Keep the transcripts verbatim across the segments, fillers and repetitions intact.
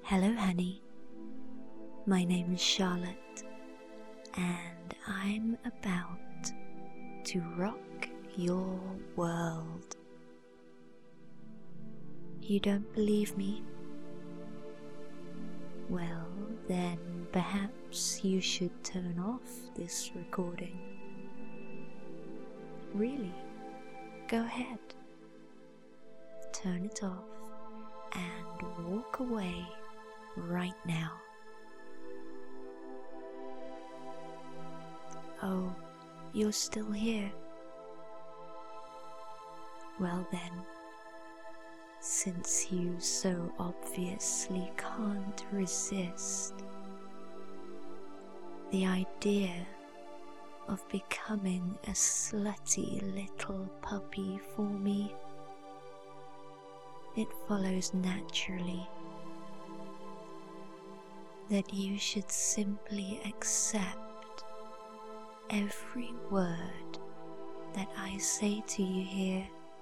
Hello, honey. My name is Charlotte, and I'm about to rock your world. You don't believe me? Well, then perhaps you should turn off this recording. Really, go ahead. Turn it off and walk away right now. Oh, you're still here? Well then, since you so obviously can't resist the idea of becoming a slutty little puppy for me, it follows naturally that you should simply accept every word that I say to you here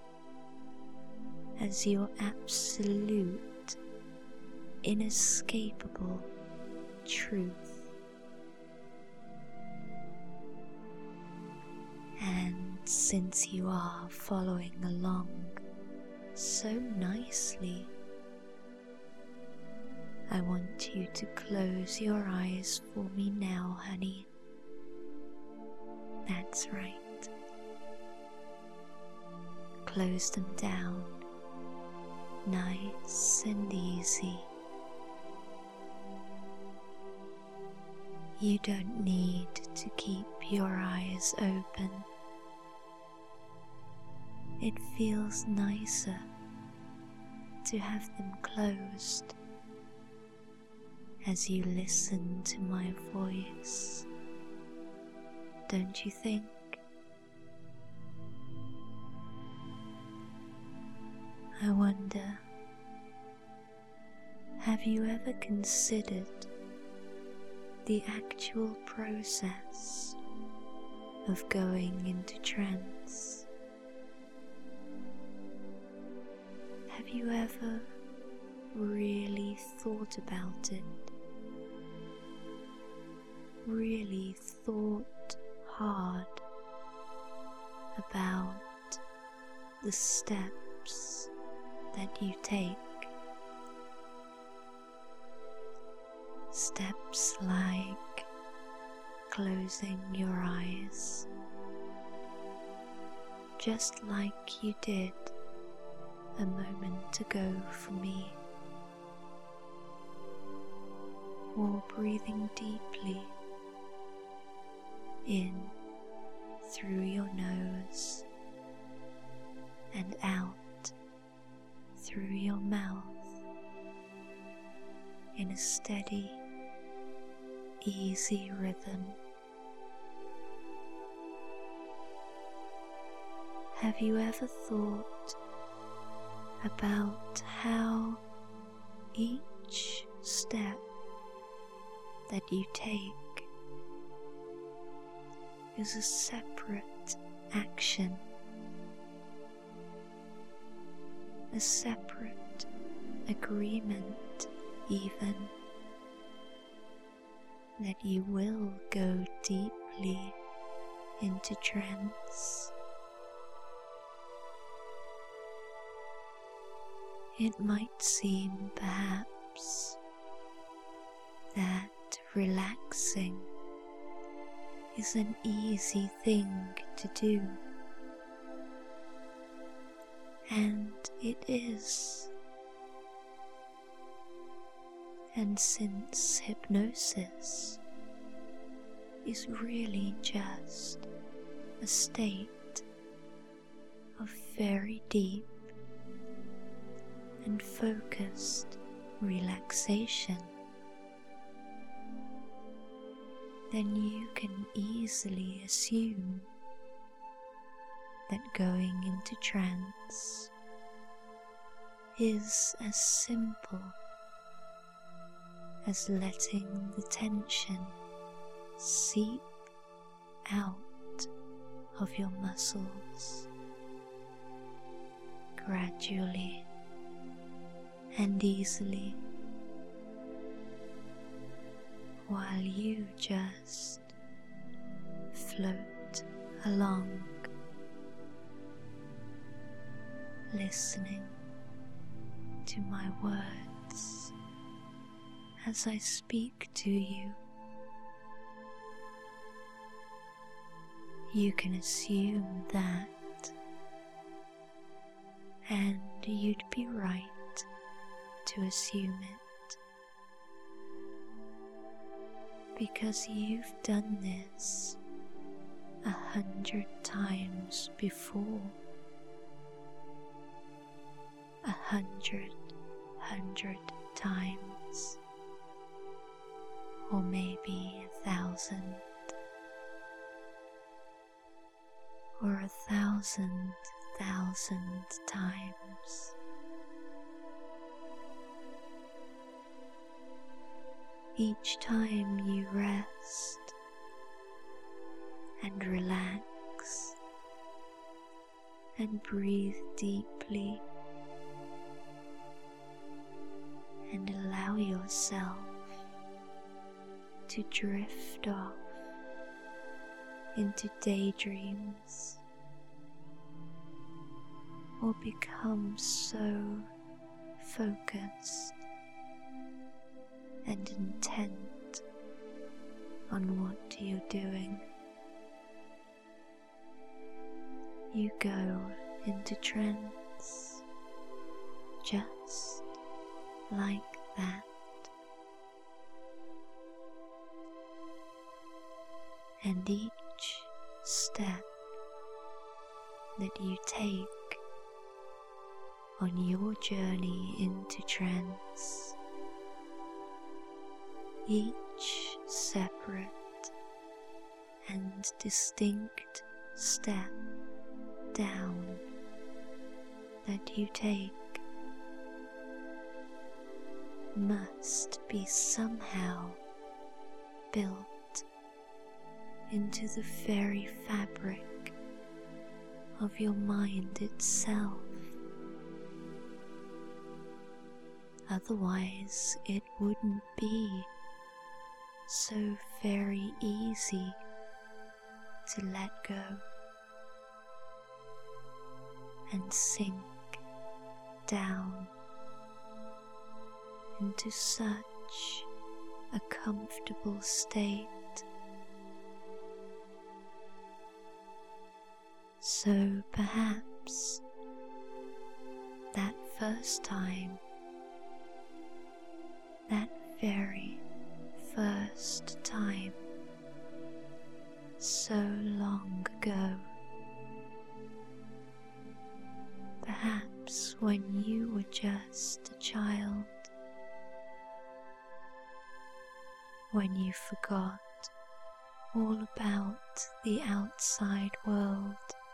as your absolute, inescapable truth. And since you are following along so nicely, I want you to close your eyes for me now, honey. That's right. Close them down, nice and easy. You don't need to keep your eyes open. It feels nicer to have them closed as you listen to my voice, don't you think? I wonder, have you ever considered the actual process of going into trance? Have you ever really thought about it? Really thought hard about the steps that you take? Steps like closing your eyes, just like you did a moment ago for me, or breathing deeply in through your nose and out through your mouth in a steady, easy rhythm. Have you ever thought about how each step that you take is a separate action, a separate agreement even, that you will go deeply into trance? It might seem perhaps that relaxing is an easy thing to do, and it is. And since hypnosis is really just a state of very deep and focused relaxation, then you can easily assume that going into trance is as simple as letting the tension seep out of your muscles gradually and easily while you just float along, listening to my words as I speak to you. You can assume that, and you'd be right to assume it, because you've done this a hundred times before. A hundred, hundred times, or maybe a thousand, or a thousand, thousand times. Each time you rest and relax and breathe deeply and allow yourself to drift off into daydreams or become so focused and intent on what you're doing, you go into trance just like that. And each step that you take on your journey into trance, each separate and distinct step down that you take must be somehow built into the very fabric of your mind itself. Otherwise, it wouldn't be so very easy to let go and sink down into such a comfortable state. So perhaps that first time, that very first time, so long ago, perhaps when you were just a child, when you forgot all about the outside world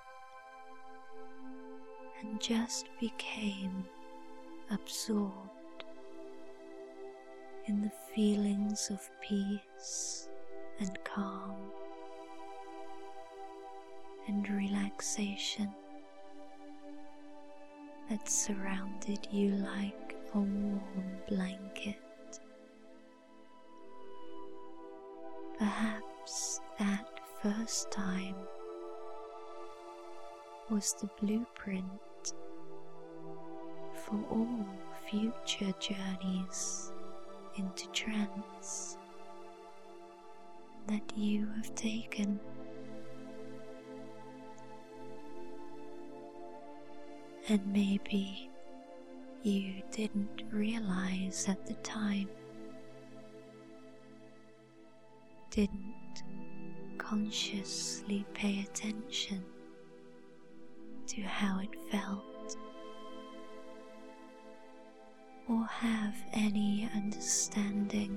and just became absorbed in the feelings of peace and calm and relaxation that surrounded you like a warm blanket. Perhaps that first time was the blueprint for all future journeys into trance that you have taken. And maybe you didn't realize at the time, didn't consciously pay attention to how it felt, or have any understanding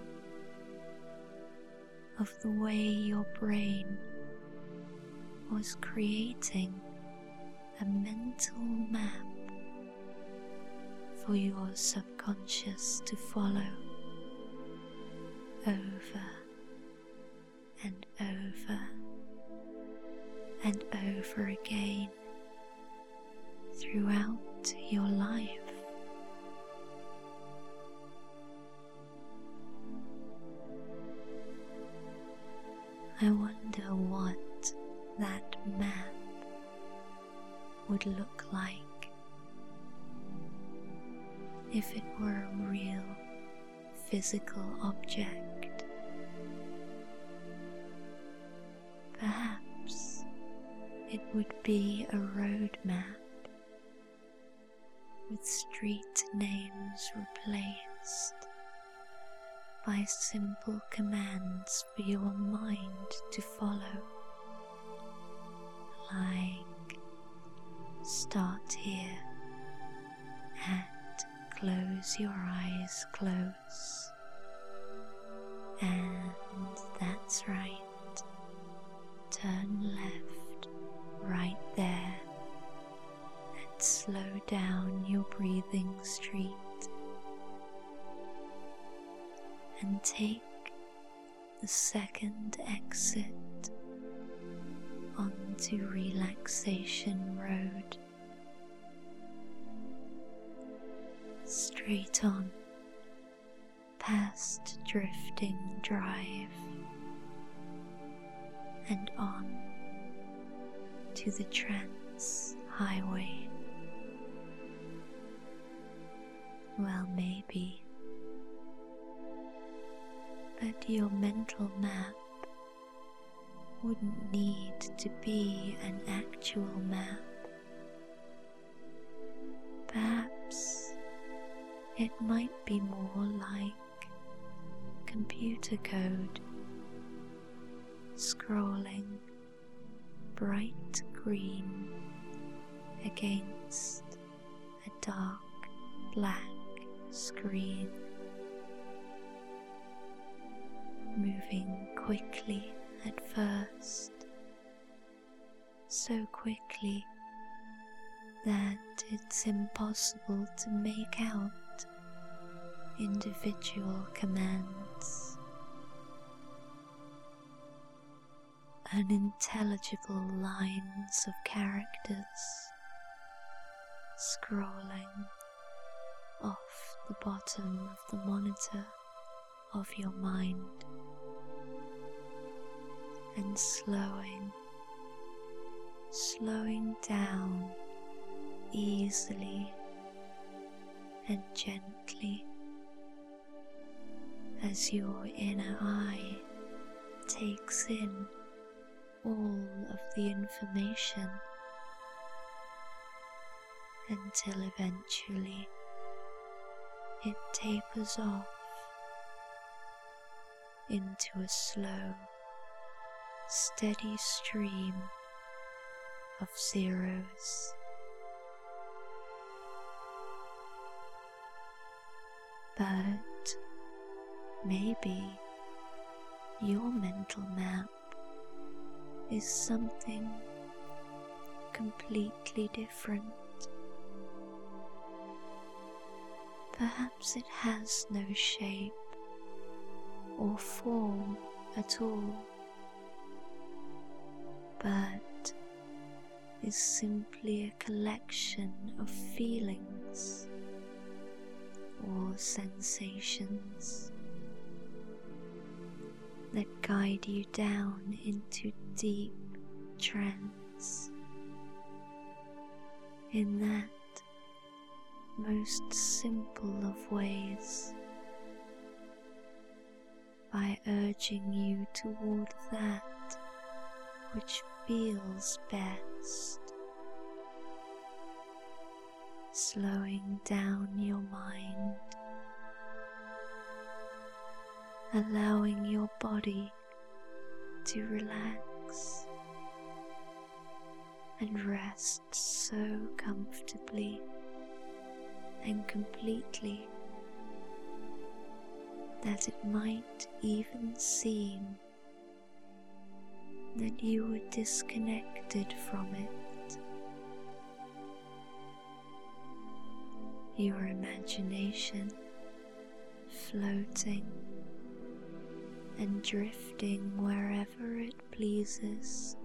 of the way your brain was creating a mental map for your subconscious to follow over and over and over again throughout your life. I wonder what that map would look like if it were a real physical object. Perhaps it would be a road map with street names replaced by simple commands for your mind to follow, like start here and close your eyes close, and that's right, turn left right there, and slow down your breathing street, and take the second exit onto Relaxation Road. Straight on past Drifting Drive and on to the Trance Highway. Well, maybe, but your mental map wouldn't need to be an actual map. Perhaps it might be more like computer code, scrolling bright green against a dark black screen, moving quickly at first, so quickly that it's impossible to make out individual commands. Unintelligible lines of characters scrolling off the bottom of the monitor of your mind, and slowing, slowing down easily and gently as your inner eye takes in all of the information until eventually it tapers off into a slow, steady stream of zeros. But maybe your mental map is something completely different. Perhaps it has no shape or form at all, but is simply a collection of feelings or sensations that guide you down into deep trance in that most simple of ways, by urging you toward that which feels best, slowing down your mind, allowing your body to relax and rest so comfortably and completely that it might even seem that you were disconnected from it. Your imagination floating and drifting wherever it pleases,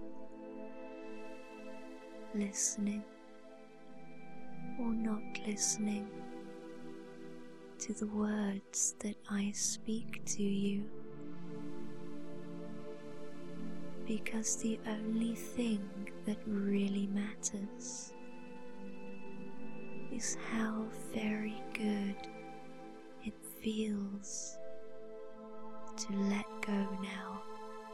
listening or not listening to the words that I speak to you, because the only thing that really matters is how very good it feels to let go now.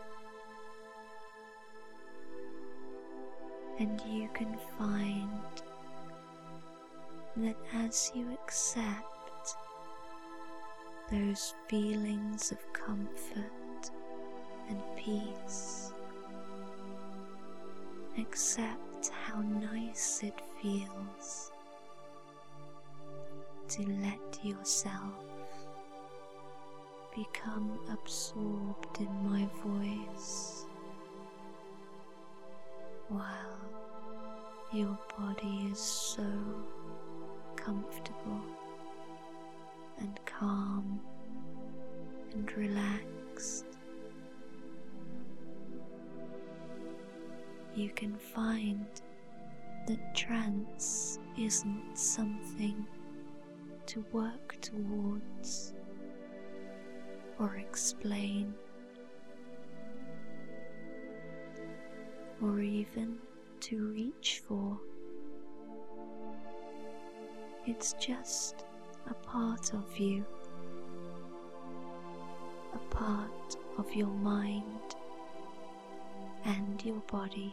And you can find that as you accept those feelings of comfort and peace, accept how nice it feels to let yourself become absorbed in my voice, while your body is so comfortable and calm and relaxed. You can find that trance isn't something to work towards or explain, or even to reach for. It's just a part of you, a part of your mind and your body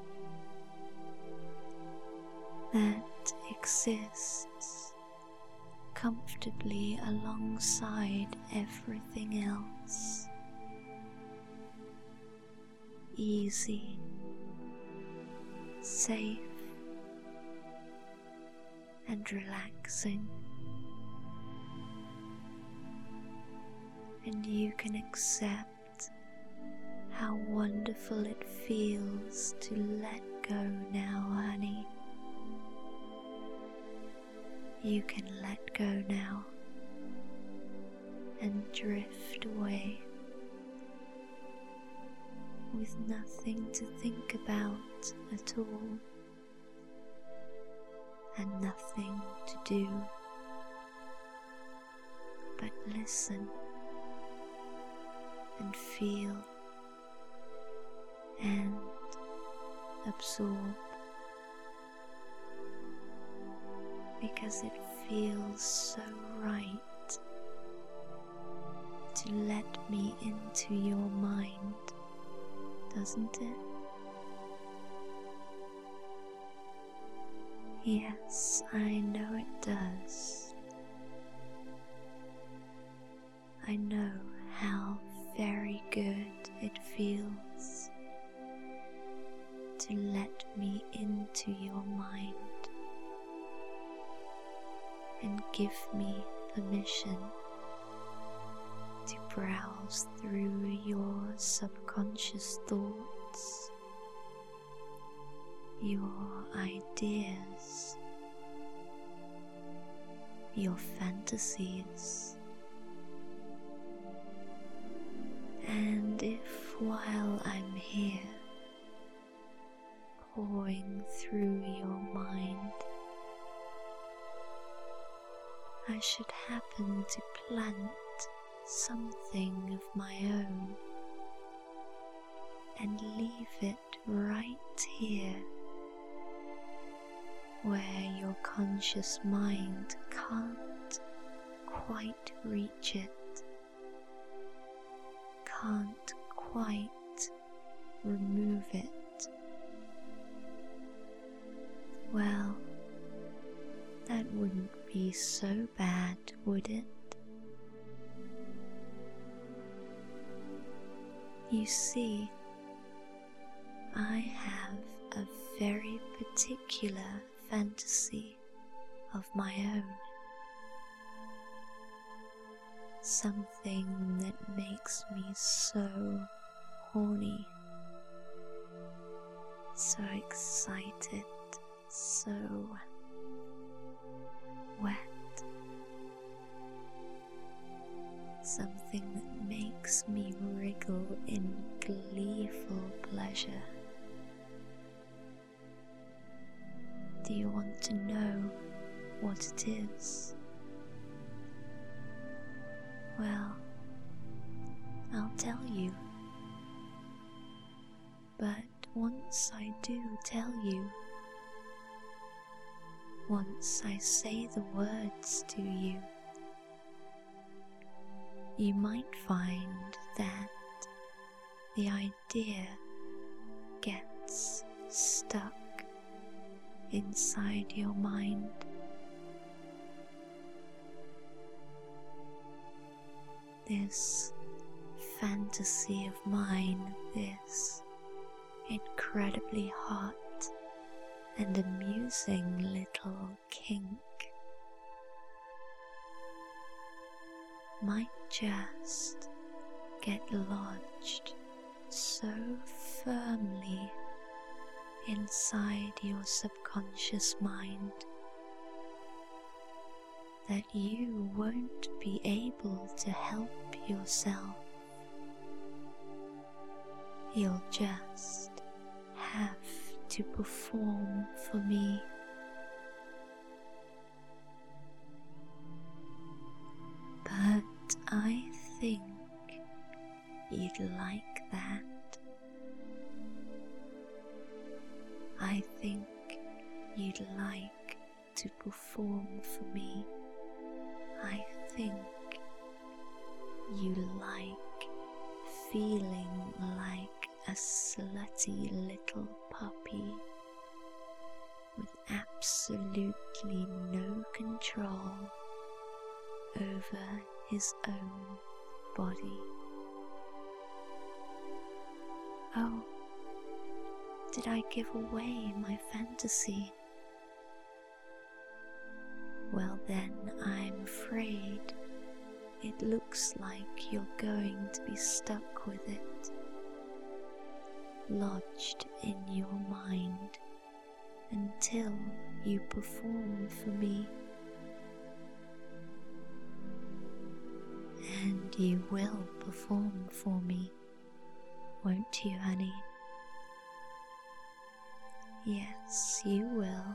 that exists comfortably alongside everything else, easy, safe, and relaxing. And you can accept how wonderful it feels to let go now, honey. You can let go now and drift away with nothing to think about at all and nothing to do but listen and feel and absorb, because it feels so right to let me into your mind, doesn't it? Yes, I know it does. I know how very good it feels to let me into your mind and give me permission to browse through your subconscious thoughts, your ideas, your fantasies. And if while I'm here pouring through your mind, I should happen to plant something of my own and leave it right here where your conscious mind can't quite reach it, can't quite remove it, well, that wouldn't be so bad, would it? You see, I have a very particular fantasy of my own, something that makes me so horny, so excited, so wet, something that makes me wriggle in gleeful pleasure. Do you want to know what it is? Well, I'll tell you. But once I do tell you, once I say the words to you, you might find that the idea gets stuck inside your mind. This fantasy of mine, this incredibly hot and amusing little kink, might just get lodged so firmly inside your subconscious mind that you won't be able to help yourself. You'll just have to perform for me. But I think you'd like that. I think you'd like to perform for me. I think you like feeling like a slutty little puppy with absolutely no control over his own body. Oh, did I give away my fantasy? Well then, I'm afraid it looks like you're going to be stuck with it, lodged in your mind until you perform for me. And you will perform for me, won't you, honey? Yes, you will.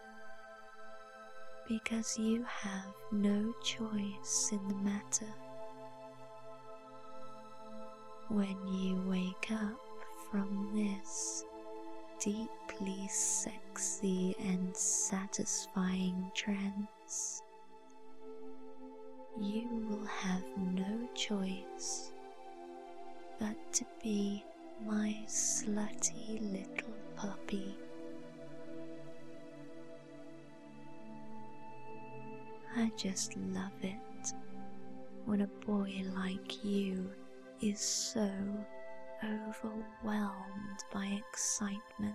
Because you have no choice in the matter. When you wake up from this deeply sexy and satisfying trance, you will have no choice but to be my slutty little puppy. I just love it when a boy like you is so overwhelmed by excitement.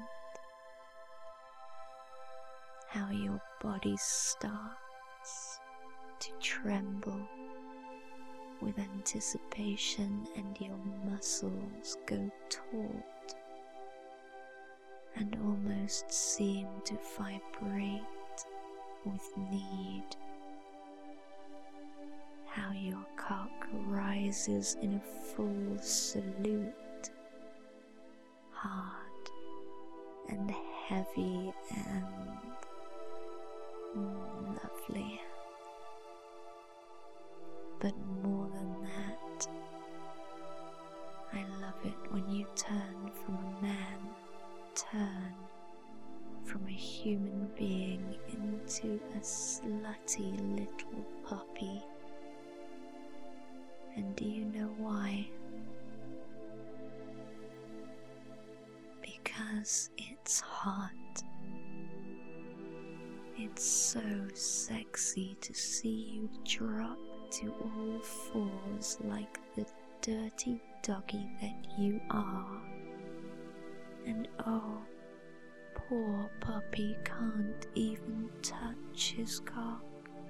How your body starts to tremble with anticipation and your muscles go taut and almost seem to vibrate with need. How your cock rises in a full salute, hard and heavy and mm, lovely. But more than that, I love it when you turn from a man, turn from a human being into a slutty little puppy. And do you know why? Because it's hot. It's so sexy to see you drop to all fours like the dirty doggy that you are. And oh, poor puppy can't even touch his cock.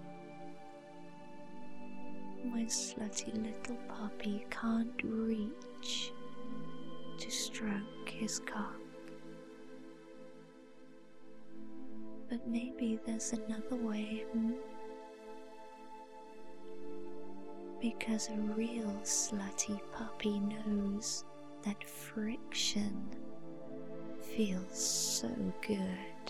My slutty little puppy can't reach to stroke his cock. But maybe there's another way, hmm? Because a real slutty puppy knows that friction feels so good.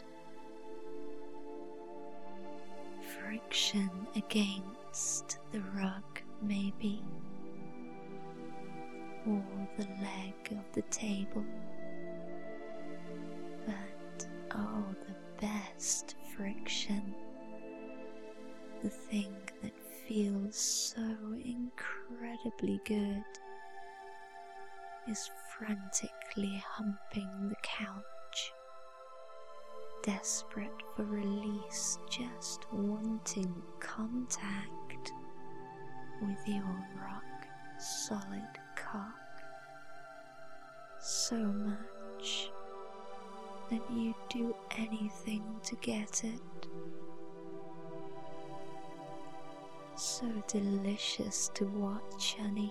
Friction against the rug, maybe, or the leg of the table, incredibly good, is frantically humping the couch, desperate for release, just wanting contact with your rock-solid cock so much that you'd do anything to get it. So delicious to watch, honey,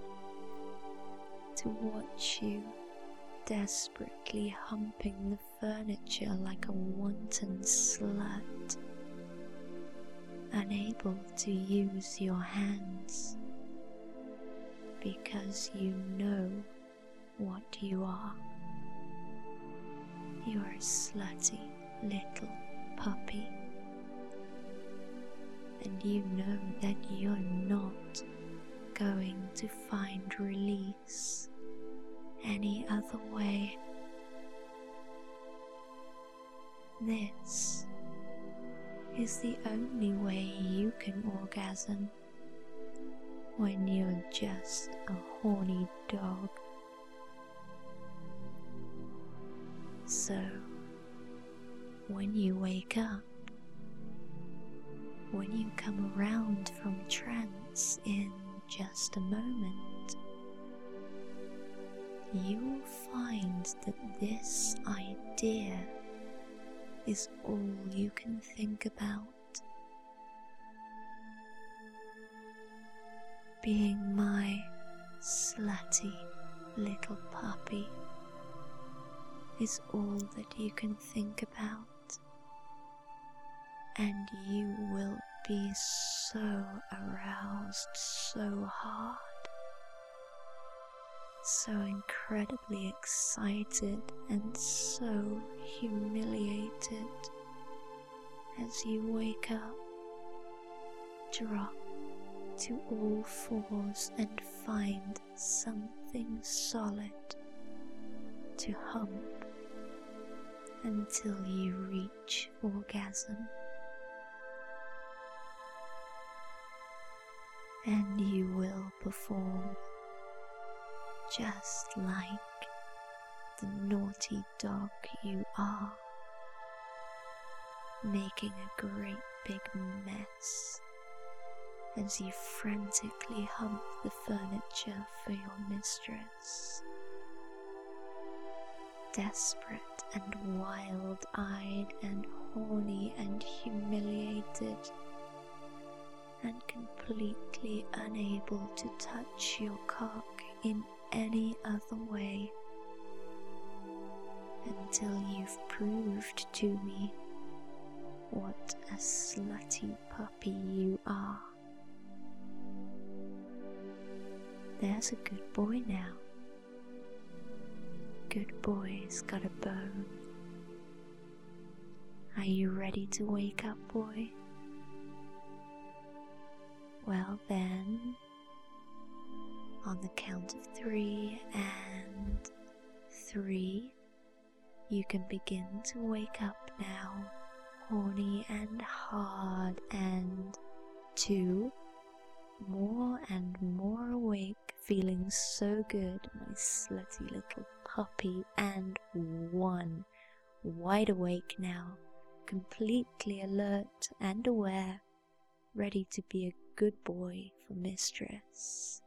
to watch you desperately humping the furniture like a wanton slut, unable to use your hands because you know what you are. You are a slutty little puppy, and you know that you're not going to find release any other way. This is the only way you can orgasm when you're just a horny dog. So, when you wake up, when you come around from trance in just a moment, you will find that this idea is all you can think about. Being my slutty little puppy is all that you can think about, and you will be so aroused so hard, so incredibly excited and so humiliated as you wake up, drop to all fours and find something solid to hump until you reach orgasm. And you will perform just like the naughty dog you are, making a great big mess as you frantically hump the furniture for your mistress. Desperate and wild-eyed and horny and humiliated, and completely unable to touch your cock in any other way until you've proved to me what a slutty puppy you are. There's a good boy now. Good boy's got a bone. Are you ready to wake up, boy? Well then, on the count of three and three, you can begin to wake up now, horny and hard, and two, more and more awake, feeling so good, my slutty little puppy, and one, wide awake now, completely alert and aware, ready to be a good boy for mistress.